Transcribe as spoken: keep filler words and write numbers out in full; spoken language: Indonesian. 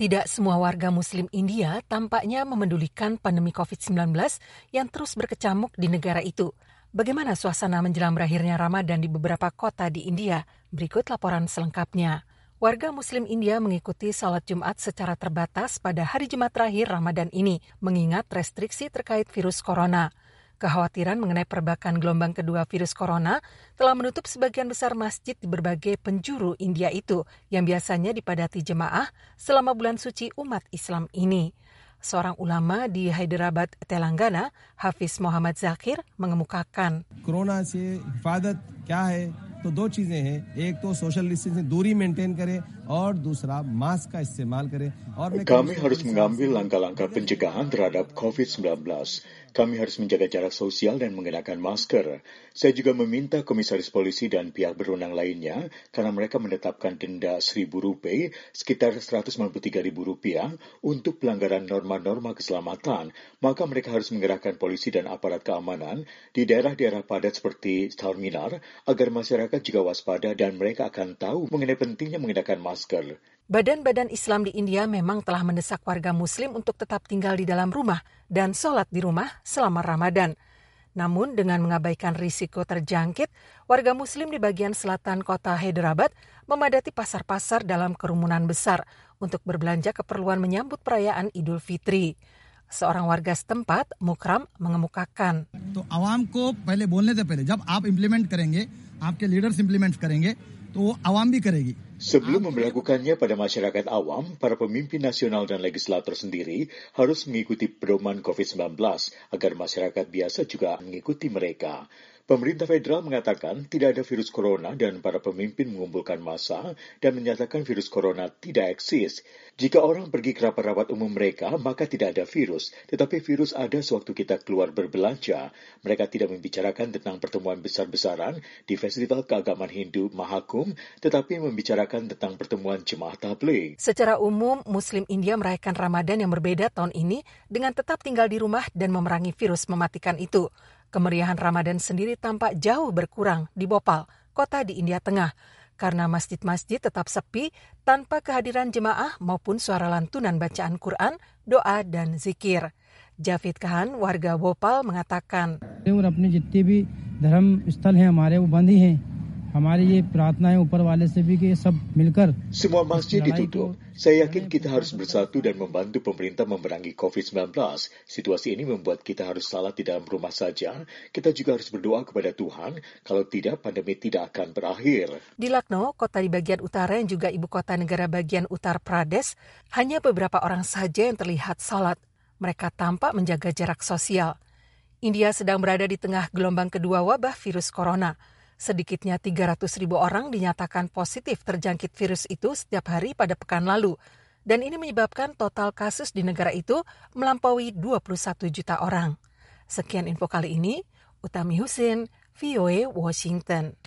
Tidak semua warga Muslim India tampaknya memedulikan pandemi covid sembilan belas yang terus berkecamuk di negara itu. Bagaimana suasana menjelang berakhirnya Ramadan di beberapa kota di India? Berikut laporan selengkapnya. Warga Muslim India mengikuti salat Jumat secara terbatas pada hari Jumat terakhir Ramadan ini, mengingat restriksi terkait virus corona. Kekhawatiran mengenai perbakan gelombang kedua virus corona telah menutup sebagian besar masjid di berbagai penjuru India itu yang biasanya dipadati jemaah selama bulan suci umat Islam ini. Seorang ulama di Hyderabad, Telangana, Hafiz Muhammad Zakir, mengemukakan. Corona se hifadat kya hai? तो दो चीजें हैं, एक तो social distancing दूरी मेंटेन करें और दूसरा मास्क का इस्तेमाल करें. और kami harus mengambil langkah-langkah pencegahan terhadap covid sembilan belas. Kami harus menjaga jarak sosial dan mengenakan masker. Saya juga meminta komisaris polisi dan pihak berwenang lainnya karena mereka menetapkan denda seribu rupiah, sekitar seratus sembilan puluh tiga ribu rupiah untuk pelanggaran norma-norma keselamatan. Maka mereka harus mengerahkan polisi dan aparat keamanan di daerah-daerah padat seperti terminal agar masyarakat juga waspada dan mereka akan tahu mengenai pentingnya mengenakan masker. Badan-badan Islam di India memang telah mendesak warga Muslim untuk tetap tinggal di dalam rumah dan sholat di rumah selama Ramadan. Namun dengan mengabaikan risiko terjangkit, warga Muslim di bagian selatan kota Hyderabad memadati pasar-pasar dalam kerumunan besar untuk berbelanja keperluan menyambut perayaan Idul Fitri. Seorang warga setempat, Mukram, mengemukakan. तो आवाम को पहले बोलने से पहले जब आप इम्प्लीमेंट करेंगे, आपके लीडर्स इम्प्लीमेंट करेंगे, तो वो आवाम भी करेगी. Sebelum memperlakukannya pada masyarakat awam, para pemimpin nasional dan legislator sendiri harus mengikuti pedoman covid sembilan belas agar masyarakat biasa juga mengikuti mereka. Pemerintah federal mengatakan tidak ada virus corona dan para pemimpin mengumpulkan massa dan menyatakan virus corona tidak eksis. Jika orang pergi ke rapat-rapat umum mereka, maka tidak ada virus. Tetapi virus ada sewaktu kita keluar berbelanja. Mereka tidak membicarakan tentang pertemuan besar-besaran di festival keagamaan Hindu Mahakum, tetapi membicarakan tentang pertemuan jemaah tabligh. Secara umum, Muslim India merayakan Ramadan yang berbeda tahun ini dengan tetap tinggal di rumah dan memerangi virus mematikan itu. Kemeriahan Ramadan sendiri tampak jauh berkurang di Bhopal, kota di India Tengah, karena masjid-masjid tetap sepi tanpa kehadiran jemaah maupun suara lantunan bacaan Quran, doa, dan zikir. Javid Khan, warga Bhopal, mengatakan, semua masjid ditutup. Saya yakin kita harus bersatu dan membantu pemerintah memerangi covid sembilan belas. Situasi ini membuat kita harus salat di dalam rumah saja. Kita juga harus berdoa kepada Tuhan. Kalau tidak, pandemi tidak akan berakhir. Di Lucknow, kota di bagian utara yang juga ibu kota negara bagian Uttar Pradesh, hanya beberapa orang saja yang terlihat salat. Mereka tampak menjaga jarak sosial. India sedang berada di tengah gelombang kedua wabah virus corona. Sedikitnya tiga ratus ribu orang dinyatakan positif terjangkit virus itu setiap hari pada pekan lalu. Dan ini menyebabkan total kasus di negara itu melampaui dua puluh satu juta orang. Sekian info kali ini, Utami Husin, V O A Washington.